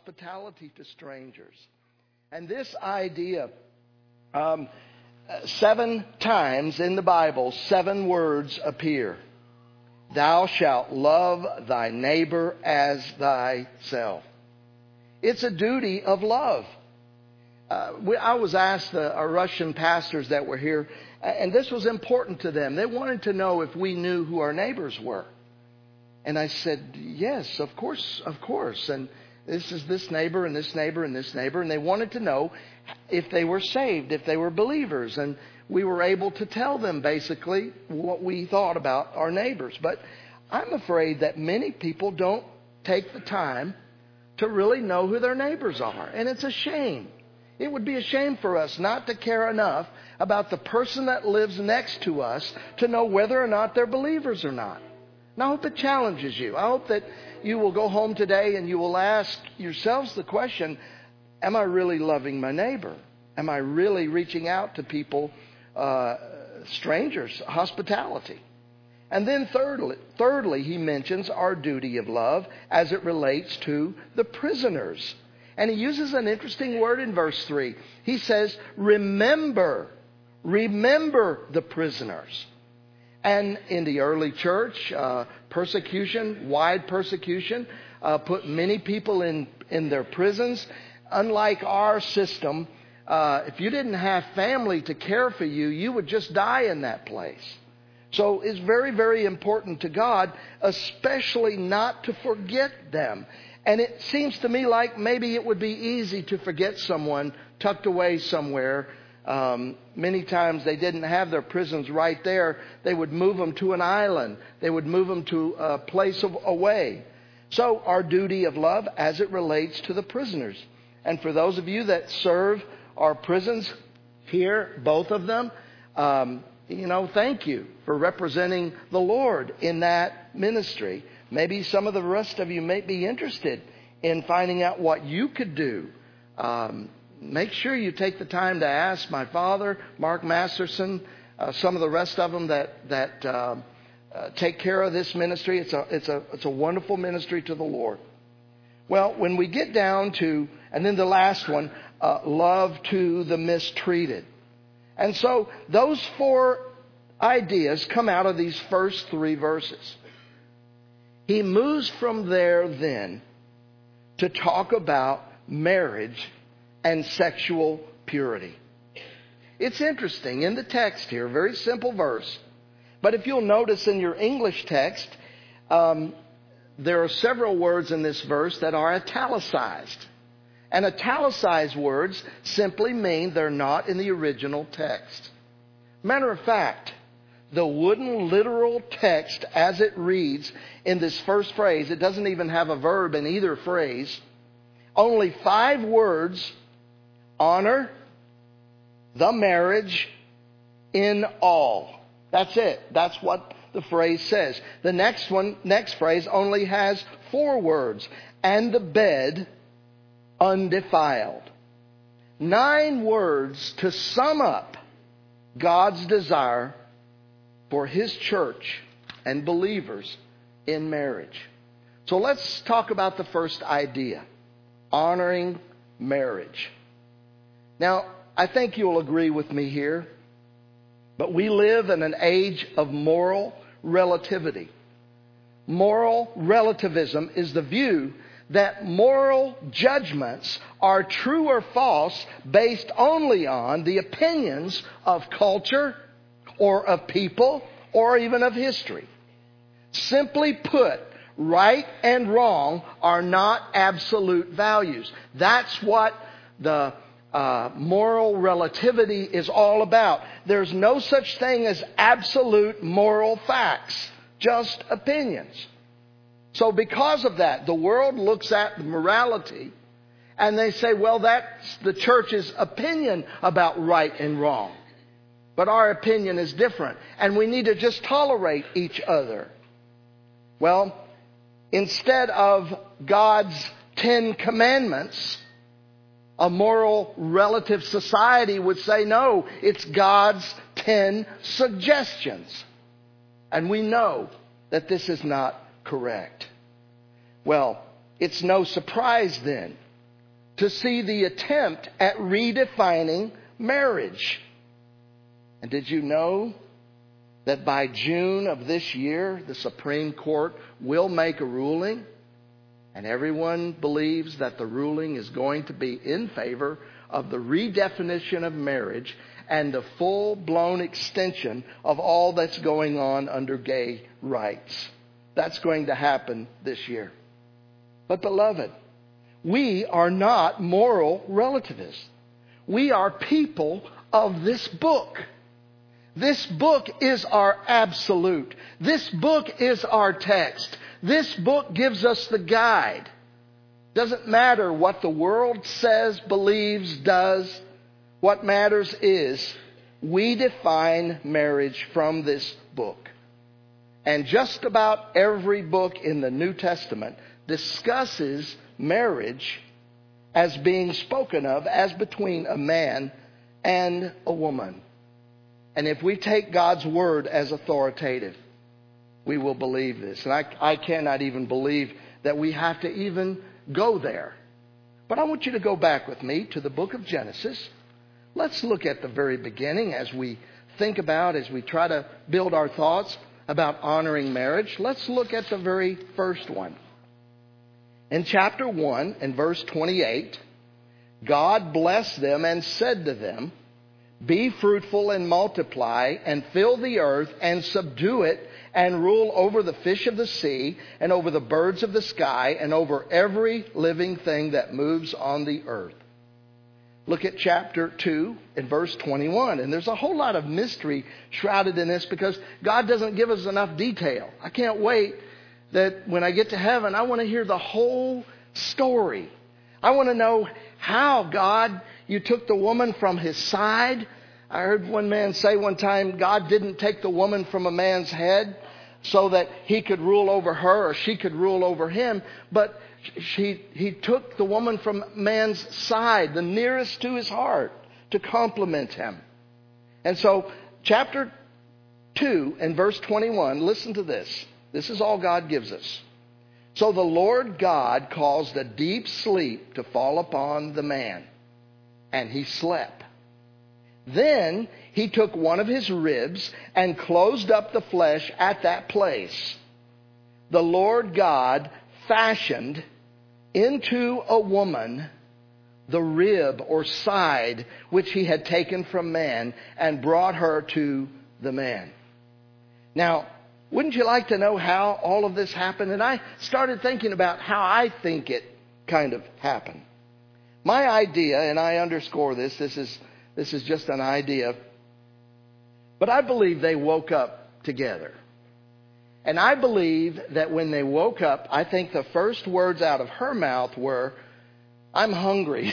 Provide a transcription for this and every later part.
hospitality to strangers. And this idea, 7 times in the Bible, 7 words appear. Thou shalt love thy neighbor as thyself. It's a duty of love. I was asked, our Russian pastors that were here, and this was important to them. They wanted to know if we knew who our neighbors were. And I said, yes, of course. And this is this neighbor and this neighbor and this neighbor. And they wanted to know if they were saved, if they were believers. And we were able to tell them basically what we thought about our neighbors. But I'm afraid that many people don't take the time to really know who their neighbors are. And it's a shame. It would be a shame for us not to care enough about the person that lives next to us to know whether or not they're believers or not. And I hope it challenges you. I hope that you will go home today and you will ask yourselves the question, am I really loving my neighbor? Am I really reaching out to people, strangers, hospitality? And then thirdly, he mentions our duty of love as it relates to the prisoners. And he uses an interesting word in verse 3. He says, remember the prisoners. And in the early church, wide persecution, put many people in their prisons. Unlike our system, if you didn't have family to care for you, you would just die in that place. So it's very, very important to God, especially not to forget them. And it seems to me like maybe it would be easy to forget someone tucked away somewhere. Many times they didn't have their prisons right there. They would move them to an island. They would move them to a place away. So our duty of love as it relates to the prisoners. And for those of you that serve our prisons here, both of them, thank you for representing the Lord in that ministry. Maybe some of the rest of you may be interested in finding out what you could do. Make sure you take the time to ask my father, Mark Masterson, some of the rest of them that take care of this ministry. It's a wonderful ministry to the Lord. Well, when we get down to, and then the last one, love to the mistreated. And so those 4 ideas come out of these first 3 verses. He moves from there then to talk about marriage and sexual purity. It's interesting in the text here, very simple verse. But if you'll notice in your English text, there are several words in this verse that are italicized. And italicized words simply mean they're not in the original text. Matter of fact, the wooden literal text as it reads in this first phrase, it doesn't even have a verb in either phrase. Only 5 words, honor the marriage in all. That's it. That's what the phrase says. The next phrase only has 4 words. And the bed undefiled. 9 words to sum up God's desire for His church and believers in marriage. So let's talk about the first idea, honoring marriage. Now, I think you'll agree with me here, but we live in an age of moral relativity. Moral relativism is the view that moral judgments are true or false based only on the opinions of culture or of people or even of history. Simply put, right and wrong are not absolute values. That's what the moral relativity is all about. There's no such thing as absolute moral facts, just opinions. So because of that, the world looks at the morality and they say, well, that's the church's opinion about right and wrong. But our opinion is different and we need to just tolerate each other. Well, instead of God's 10 commandments, a moral relative society would say, no, it's God's 10 suggestions. And we know that this is not correct. Well, it's no surprise then to see the attempt at redefining marriage. And did you know that by June of this year, the Supreme Court will make a ruling? And everyone believes that the ruling is going to be in favor of the redefinition of marriage and the full-blown extension of all that's going on under gay rights. That's going to happen this year. But beloved, we are not moral relativists. We are people of this book. This book is our absolute. This book is our text. This book gives us the guide. Doesn't matter what the world says, believes, does. What matters is we define marriage from this book. And just about every book in the New Testament discusses marriage as being spoken of as between a man and a woman. And if we take God's word as authoritative, we will believe this. And I cannot even believe that we have to even go there. But I want you to go back with me to the book of Genesis. Let's look at the very beginning as we think about, as we try to build our thoughts about honoring marriage. Let's look at the very first one. In chapter 1 and verse 28, God blessed them and said to them, "Be fruitful and multiply and fill the earth and subdue it and rule over the fish of the sea and over the birds of the sky and over every living thing that moves on the earth." Look at chapter 2 and verse 21. And there's a whole lot of mystery shrouded in this because God doesn't give us enough detail. I can't wait that when I get to heaven, I want to hear the whole story. I want to know how, God, you took the woman from his side. I heard one man say one time, God didn't take the woman from a man's head so that he could rule over her or she could rule over him. But he took the woman from man's side, the nearest to his heart, to complement him. And so chapter 2 and verse 21, listen to this. This is all God gives us. "So the Lord God caused a deep sleep to fall upon the man, and he slept. Then he took one of his ribs and closed up the flesh at that place. The Lord God fashioned into a woman the rib or side which he had taken from man and brought her to the man." Now, wouldn't you like to know how all of this happened? And I started thinking about how I think it kind of happened. My idea, and I underscore this is just an idea, but I believe they woke up together. And I believe that when they woke up, I think the first words out of her mouth were, "I'm hungry."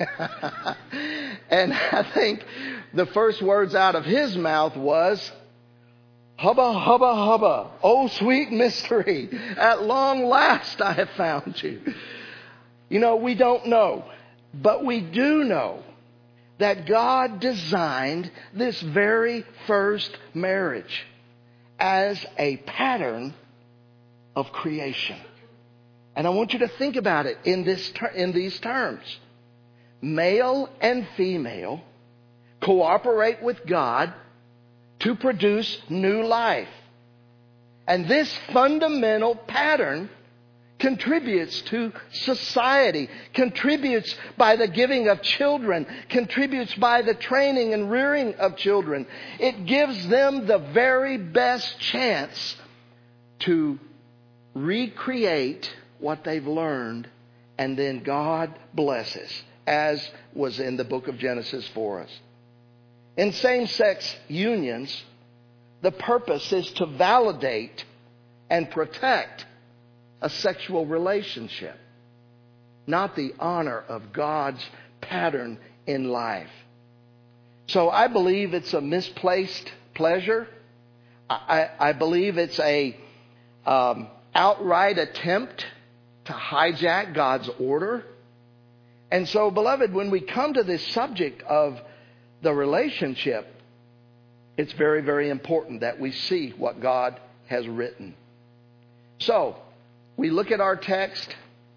And I think the first words out of his mouth was, "Hubba, hubba, hubba. Oh, sweet mystery. At long last I have found you." You know, we don't know, but we do know that God designed this very first marriage as a pattern of creation. And I want you to think about it in these terms. Male and female cooperate with God to produce new life. And this fundamental pattern contributes to society, contributes by the giving of children, contributes by the training and rearing of children. It gives them the very best chance to recreate what they've learned, and then God blesses, as was in the book of Genesis for us. In same-sex unions, the purpose is to validate and protect a sexual relationship, not the honor of God's pattern in life. So I believe it's a misplaced pleasure. I believe it's a outright attempt to hijack God's order. And so, beloved, when we come to this subject of the relationship, it's very, very important that we see what God has written. So, we look at our text,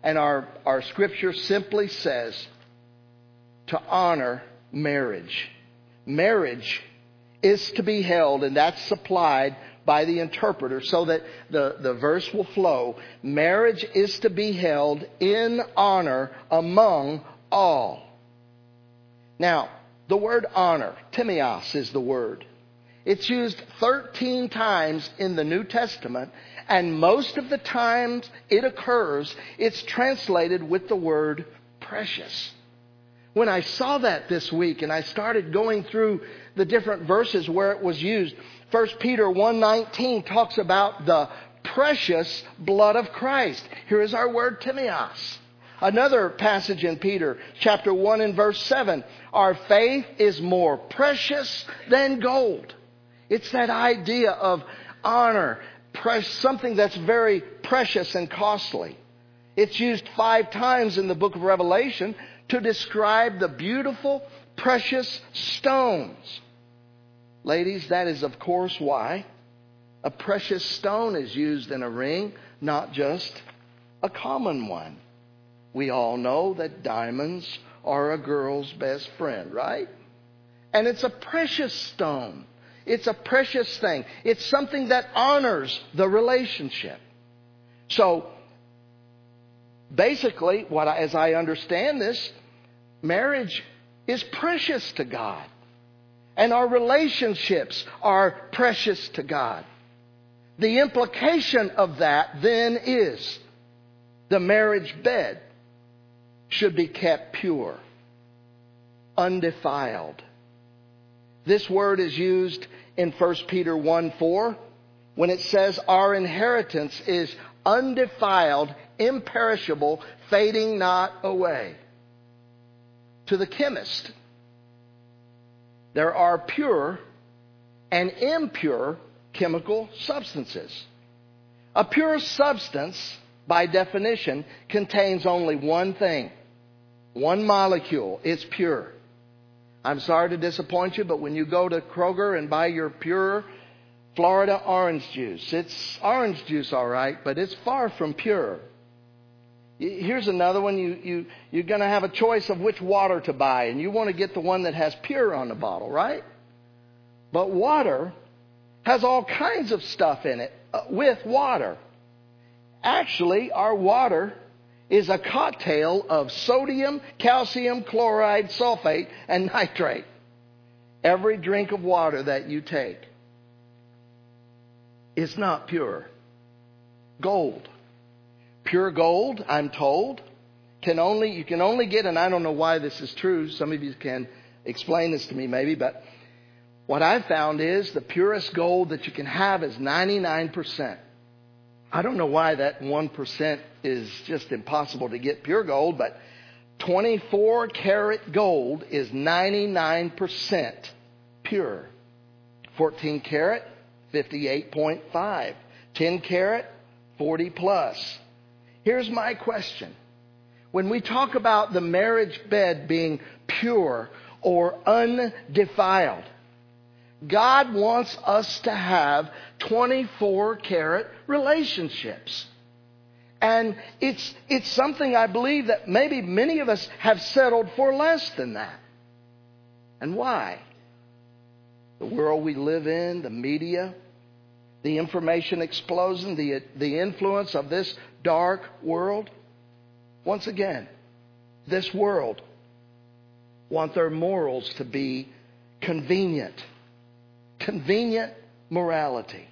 And our scripture simply says to honor marriage. Marriage is to be held, and that's supplied by the interpreter so that the verse will flow. Marriage is to be held in honor among all. Now, the word honor, timios is the word. It's used 13 times in the New Testament, and most of the times it occurs, it's translated with the word precious. When I saw that this week and I started going through the different verses where it was used, 1 Peter 1:19 talks about the precious blood of Christ. Here is our word timios. Another passage in Peter, chapter 1 and verse 7, our faith is more precious than gold. It's that idea of honor, something that's very precious and costly. It's used 5 times in the book of Revelation to describe the beautiful, precious stones. Ladies, that is of course why a precious stone is used in a ring, not just a common one. We all know that diamonds are a girl's best friend, right? And it's a precious stone. It's a precious thing. It's something that honors the relationship. So, basically, as I understand this, marriage is precious to God. And our relationships are precious to God. The implication of that then is the marriage bed should be kept pure, undefiled. This word is used in 1 Peter 1:4 when it says our inheritance is undefiled, imperishable, fading not away. To the chemist, there are pure and impure chemical substances. A pure substance, by definition, contains only one thing, one molecule. It's pure. I'm sorry to disappoint you, but when you go to Kroger and buy your pure Florida orange juice, it's orange juice all right, but it's far from pure. Here's another one. You're going to have a choice of which water to buy, and you want to get the one that has pure on the bottle, right? But water has all kinds of stuff in it with water. Actually, our water is a cocktail of sodium, calcium, chloride, sulfate, and nitrate. Every drink of water that you take is not pure. Gold. Pure gold, I'm told, you can only get, and I don't know why this is true. Some of you can explain this to me maybe, but what I've found is the purest gold that you can have is 99%. I don't know why that 1% is just impossible to get pure gold, but 24 karat gold is 99% pure. 14 karat, 58.5. 10 karat, 40 plus. Here's my question. When we talk about the marriage bed being pure or undefiled, God wants us to have 24 karat relationships. And it's something I believe that maybe many of us have settled for less than that. And why? The world we live in, the media, the information explosion, the influence of this dark world. Once again, this world want their morals to be convenient. Convenient morality.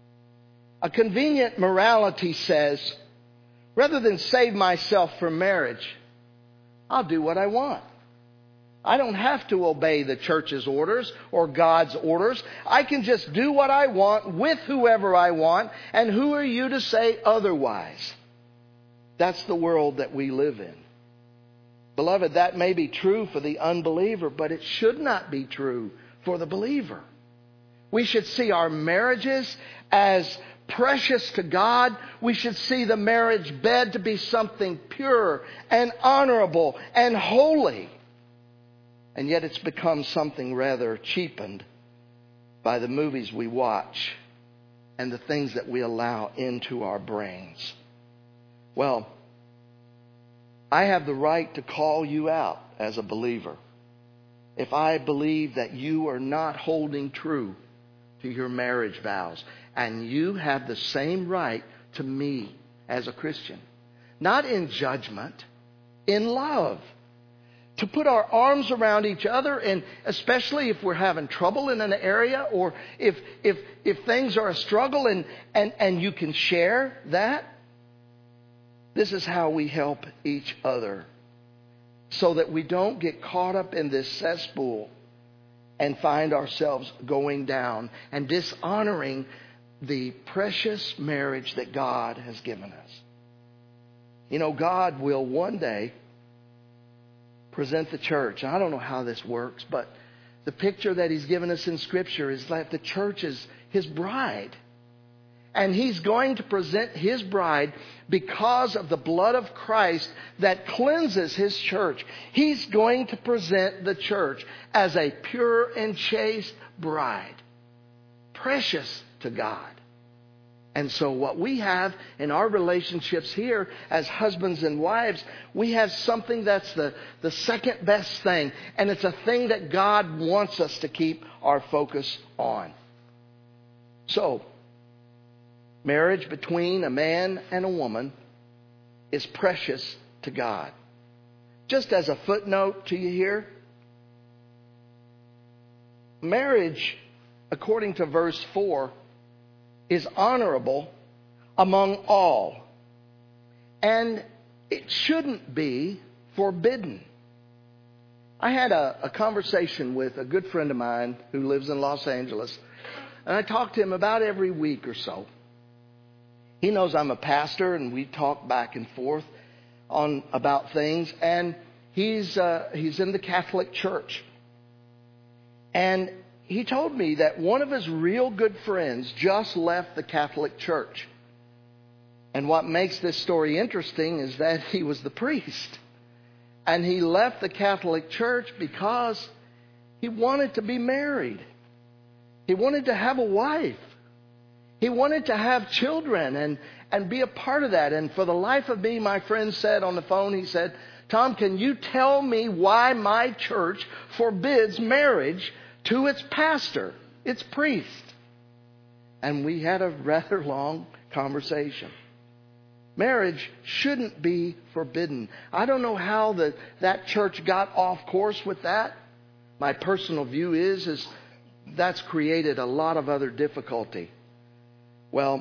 A convenient morality says, rather than save myself from marriage, I'll do what I want. I don't have to obey the church's orders or God's orders. I can just do what I want with whoever I want. And who are you to say otherwise? That's the world that we live in. Beloved, that may be true for the unbeliever, but it should not be true for the believer. We should see our marriages as precious to God. We should see the marriage bed to be something pure and honorable and holy. And yet it's become something rather cheapened by the movies we watch and the things that we allow into our brains. Well, I have the right to call you out as a believer if I believe that you are not holding true to your marriage vows. And you have the same right to me as a Christian. Not in judgment, in love. To put our arms around each other, and especially if we're having trouble in an area, or if things are a struggle and you can share that. This is how we help each other, so that we don't get caught up in this cesspool and find ourselves going down and dishonoring the precious marriage that God has given us. You know, God will one day present the church. I don't know how this works, but the picture that He's given us in Scripture is that the church is His bride. And He's going to present His bride because of the blood of Christ that cleanses His church. He's going to present the church as a pure and chaste bride, precious to God. And so what we have in our relationships here as husbands and wives, we have something that's the second best thing. And it's a thing that God wants us to keep our focus on. So, marriage between a man and a woman is precious to God. Just as a footnote to you here, marriage, according to verse 4, is honorable among all. And it shouldn't be forbidden. I had a conversation with a good friend of mine who lives in Los Angeles. And I talk to him about every week or so. He knows I'm a pastor, and we talk back and forth about things. And he's in the Catholic Church. And he told me that one of his real good friends just left the Catholic Church. And what makes this story interesting is that he was the priest. And he left the Catholic Church because he wanted to be married. He wanted to have a wife. He wanted to have children and be a part of that. And for the life of me, my friend said on the phone, he said, "Tom, can you tell me why my church forbids marriage to its pastor, its priest?" And we had a rather long conversation. Marriage shouldn't be forbidden. I don't know how that church got off course with that. My personal view is that's created a lot of other difficulty. Well,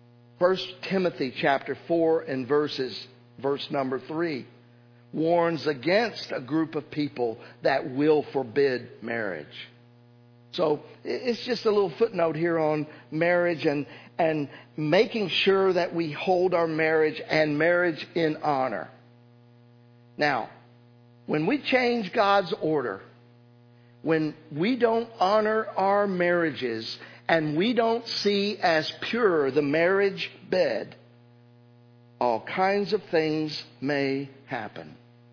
1 Timothy chapter 4 and verse number 3 warns against a group of people that will forbid marriage. So it's just a little footnote here on marriage and making sure that we hold our marriage and marriage in honor. Now, when we change God's order, when we don't honor our marriages and we don't see as pure the marriage bed, all kinds of things may happen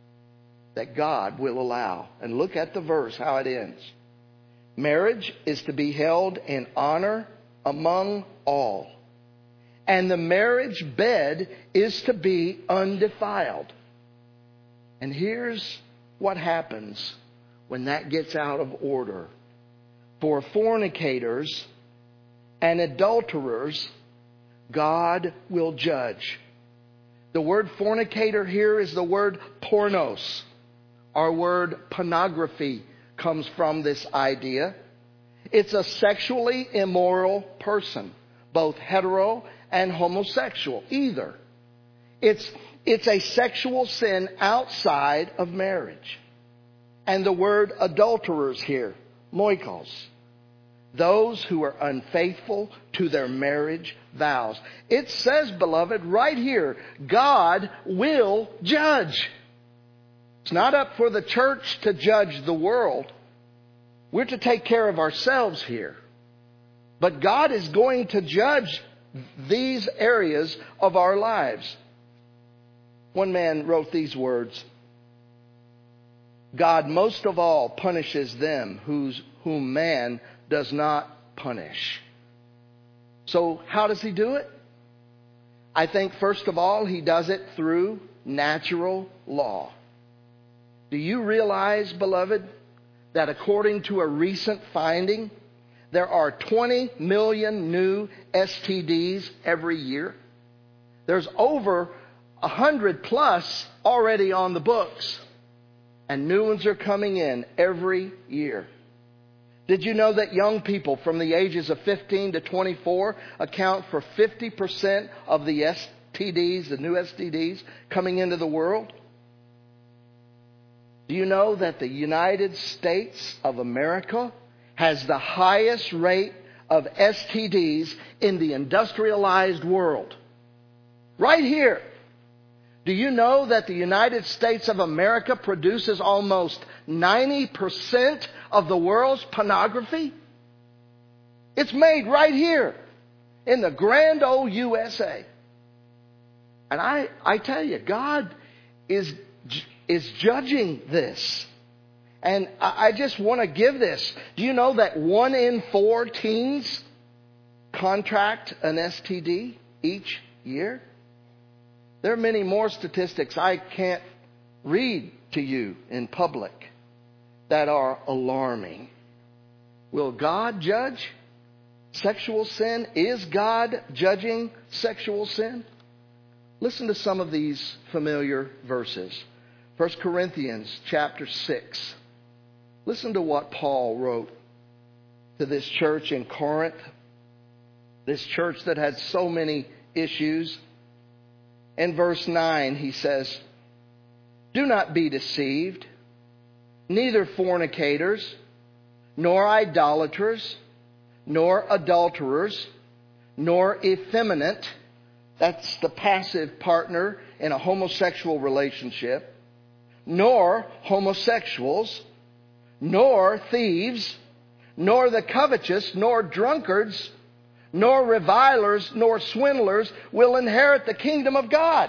that God will allow. And look at the verse, how it ends. Marriage is to be held in honor among all. And the marriage bed is to be undefiled. And here's what happens when that gets out of order. For fornicators and adulterers, God will judge. The word fornicator here is the word pornos. Our word pornography comes from this idea. It's a sexually immoral person, both hetero and homosexual, either. It's a sexual sin outside of marriage. And the word adulterers here, moikos, those who are unfaithful to their marriage vows. It says, beloved, right here, God will judge. It's not up for the church to judge the world. We're to take care of ourselves here. But God is going to judge these areas of our lives. One man wrote these words: God most of all punishes them whom man does not punish. So how does He do it? I think first of all He does it through natural law. Do you realize, beloved, that according to a recent finding, there are 20 million new STDs every year? There's over 100 plus already on the books, and new ones are coming in every year. Did you know that young people from the ages of 15 to 24 account for 50% of the STDs, the new STDs, coming into the world? Do you know that the United States of America has the highest rate of STDs in the industrialized world? Right here. Do you know that the United States of America produces almost 90% of the world's pornography? It's made right here in the grand old USA. And I tell you, God is judging this. And I just want to give this. Do you know that 1 in 4 teens contract an STD each year? There are many more statistics I can't read to you in public that are alarming. Will God judge sexual sin? Is God judging sexual sin? Listen to some of these familiar verses. 1 Corinthians chapter 6. Listen to what Paul wrote to this church in Corinth, this church that had so many issues. In verse 9, he says, "Do not be deceived, neither fornicators, nor idolaters, nor adulterers, nor effeminate," that's the passive partner in a homosexual relationship, "nor homosexuals, nor thieves, nor the covetous, nor drunkards, nor revilers, nor swindlers will inherit the kingdom of God."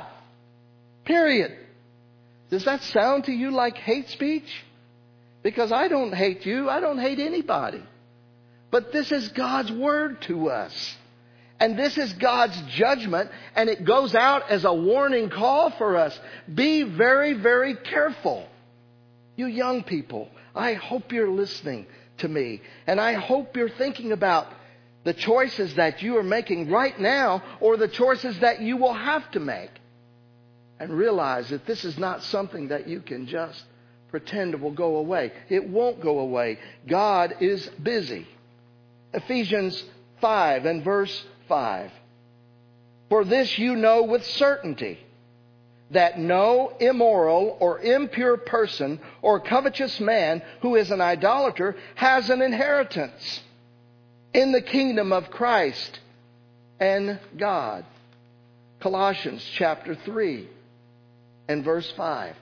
Period. Does that sound to you like hate speech? Because I don't hate you. I don't hate anybody. But this is God's word to us. And this is God's judgment. And it goes out as a warning call for us. Be very, very careful. You young people, I hope you're listening to me. And I hope you're thinking about the choices that you are making right now or the choices that you will have to make. And realize that this is not something that you can just pretend it will go away. It won't go away. God is busy. Ephesians 5 and verse 5. "For this you know with certainty, that no immoral or impure person or covetous man who is an idolater has an inheritance in the kingdom of Christ and God." Colossians chapter 3 and verse 5.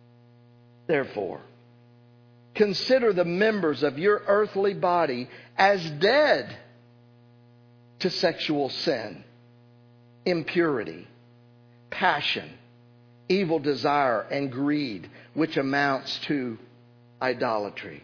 "Therefore, consider the members of your earthly body as dead to sexual sin, impurity, passion, evil desire, and greed, which amounts to idolatry."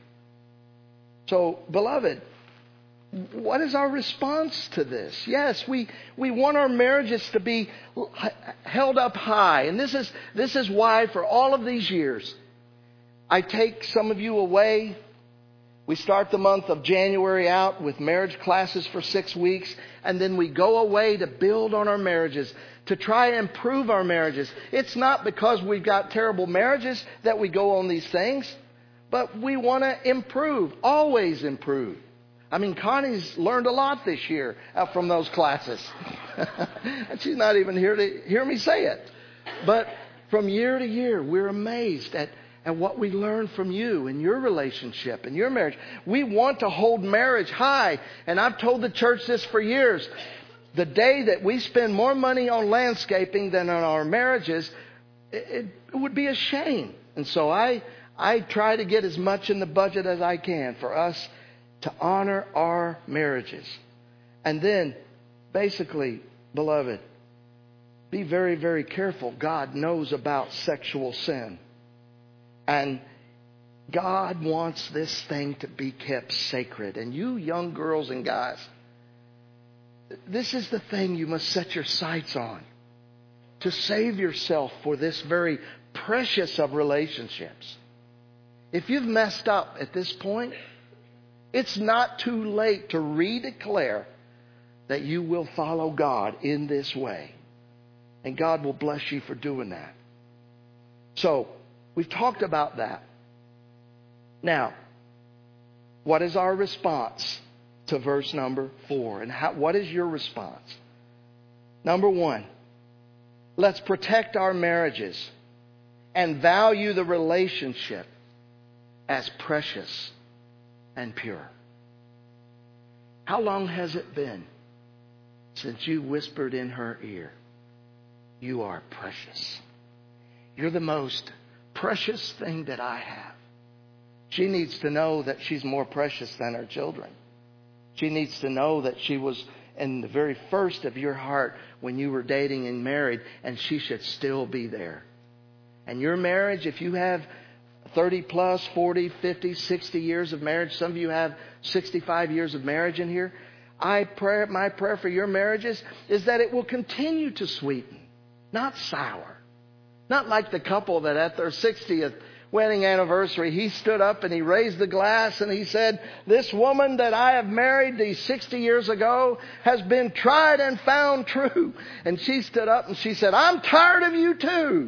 So, beloved, what is our response to this? Yes, we want our marriages to be held up high. And this is why for all of these years, I take some of you away. We start the month of January out with marriage classes for 6 weeks. And then we go away to build on our marriages, to try and improve our marriages. It's not because we've got terrible marriages that we go on these things. But we want to improve, always improve. I mean, Connie's learned a lot this year out from those classes. And she's not even here to hear me say it. But from year to year, we're amazed at what we learn from you and your relationship and your marriage. We want to hold marriage high. And I've told the church this for years. The day that we spend more money on landscaping than on our marriages, it would be a shame. And so I try to get as much in the budget as I can for us to honor our marriages. And then, basically, beloved, be very, very careful. God knows about sexual sin. And God wants this thing to be kept sacred. And you young girls and guys, this is the thing you must set your sights on. to save yourself for this very precious of relationships. If you've messed up at this point, it's not too late to redeclare that you will follow God in this way. And God will bless you for doing that. So, we've talked about that. Now, what is our response to verse number 4? And what is your response? Number 1, let's protect our marriages and value the relationship as precious and pure. How long has it been since you whispered in her ear, "You are precious. You're the most precious thing that I have"? She needs to know that she's more precious than her children. She needs to know that she was in the very first of your heart when you were dating and married, and she should still be there. And your marriage, if you have 30 plus, 40, 50, 60 years of marriage, some of you have 65 years of marriage in here, my prayer for your marriages is that it will continue to sweeten, not sour. Not like the couple that at their 60th wedding anniversary, he stood up and he raised the glass and he said, "This woman that I have married these 60 years ago has been tried and found true." And she stood up and she said, "I'm tired of you too."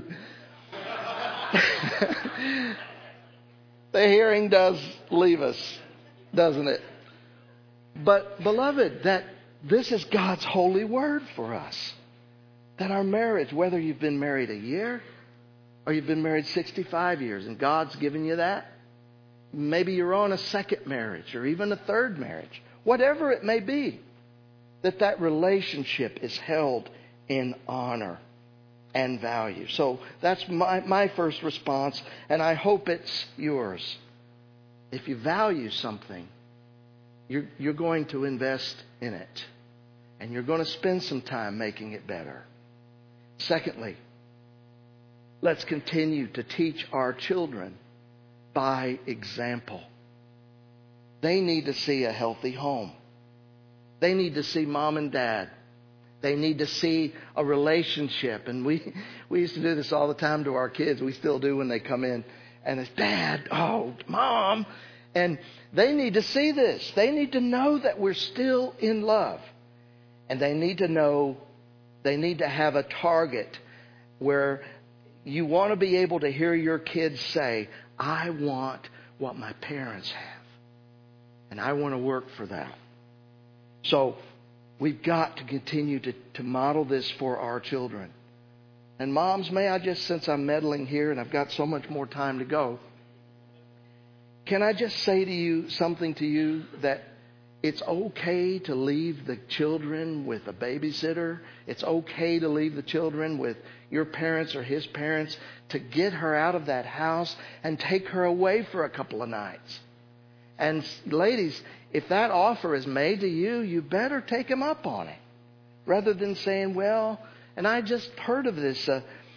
The hearing does leave us, doesn't it? But beloved, that this is God's holy word for us. That our marriage, whether you've been married a year or you've been married 65 years and God's given you that, maybe you're on a second marriage or even a third marriage, whatever it may be, that relationship is held in honor and value. So that's my first response, and I hope it's yours. If you value something, you're going to invest in it, and you're going to spend some time making it better. Secondly, let's continue to teach our children by example. They need to see a healthy home. They need to see mom and dad. They need to see a relationship. And we used to do this all the time to our kids. We still do when they come in. And it's, "Dad, oh, Mom." And they need to see this. They need to know that we're still in love. And they need to know, they need to have a target where you want to be able to hear your kids say, "I want what my parents have. And I want to work for that." So we've got to continue to model this for our children. And moms, may I just, since I'm meddling here and I've got so much more time to go, can I just say to you something to you, that it's okay to leave the children with a babysitter. It's okay to leave the children with your parents or his parents, to get her out of that house and take her away for a couple of nights. And ladies, if that offer is made to you, you better take him up on it. Rather than saying, "Well," and I just heard of this,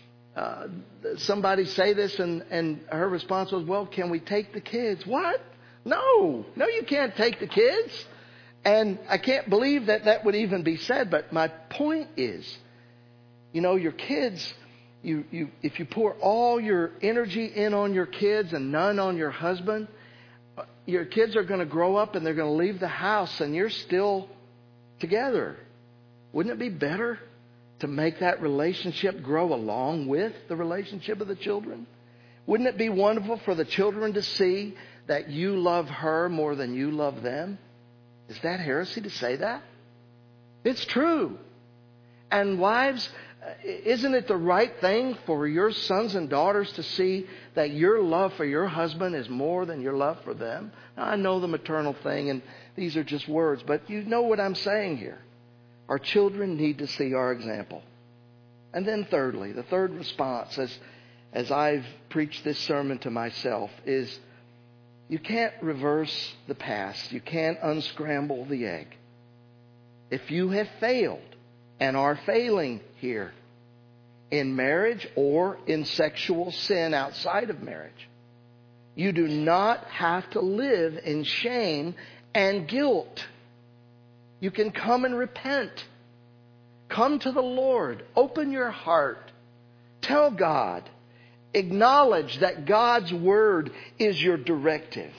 somebody say this, and her response was, "Well, can we take the kids?" What? No, you can't take the kids. And I can't believe that would even be said. But my point is, your kids, if you pour all your energy in on your kids and none on your husband, your kids are going to grow up and they're going to leave the house and you're still together. Wouldn't it be better to make that relationship grow along with the relationship of the children? Wouldn't it be wonderful for the children to see that you love her more than you love them? Is that heresy to say that? It's true. And wives, isn't it the right thing for your sons and daughters to see that your love for your husband is more than your love for them? Now, I know the maternal thing, and these are just words, but you know what I'm saying here. Our children need to see our example. And then thirdly, the third response, as I've preached this sermon to myself, is you can't reverse the past. You can't unscramble the egg. If you have failed and are failing here in marriage or in sexual sin outside of marriage, you do not have to live in shame and guilt. You can come and repent. Come to the Lord. Open your heart Tell God. Acknowledge that God's word is your directive.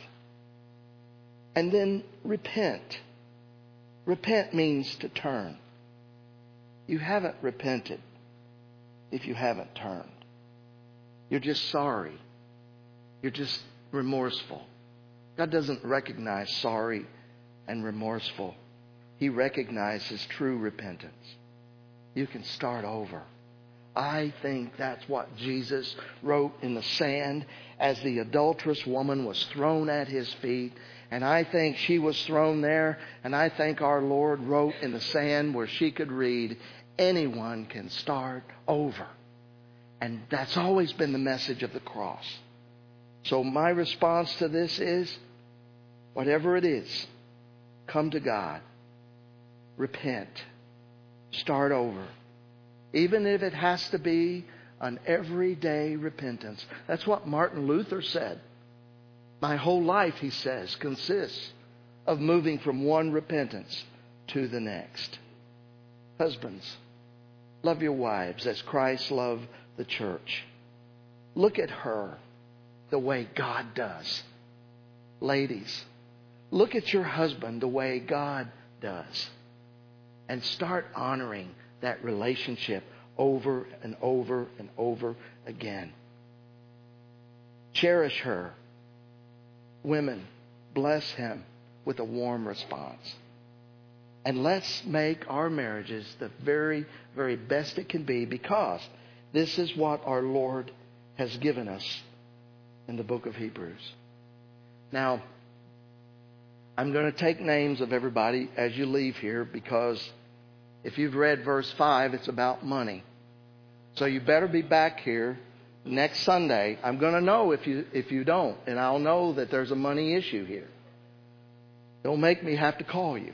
And then repent. Repent means to turn. You haven't repented if you haven't turned. You're just sorry. You're just remorseful. God doesn't recognize sorry and remorseful. He recognizes true repentance. You can start over. I think that's what Jesus wrote in the sand as the adulterous woman was thrown at His feet. And I think she was thrown there. And I think our Lord wrote in the sand where she could read, anyone can start over. And that's always been the message of the cross. So my response to this is, whatever it is, come to God. Repent. Start over. Even if it has to be an everyday repentance. That's what Martin Luther said. My whole life, he says, consists of moving from one repentance to the next. Husbands, love your wives as Christ loved the church. Look at her the way God does. Ladies, look at your husband the way God does. And start honoring that relationship over and over and over again. Cherish her. Women, bless him with a warm response. And let's make our marriages the very, very best it can be, because this is what our Lord has given us in the book of Hebrews. Now, I'm going to take names of everybody as you leave here, because if you've read verse 5, it's about money. So you better be back here next Sunday. I'm going to know if you don't, and I'll know that there's a money issue here. Don't make me have to call you.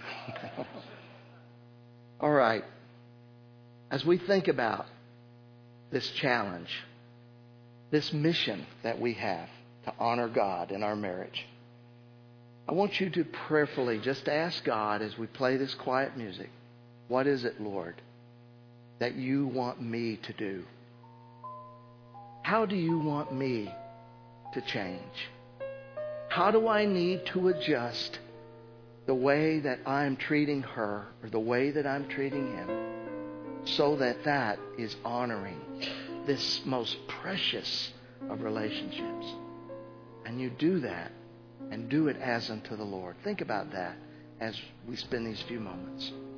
All right. As we think about this challenge, this mission that we have to honor God in our marriage, I want you to prayerfully just ask God as we play this quiet music, what is it, Lord, that you want me to do? How do you want me to change? How do I need to adjust the way that I'm treating her or the way that I'm treating him, so that that is honoring this most precious of relationships? And you do that and do it as unto the Lord. Think about that as we spend these few moments.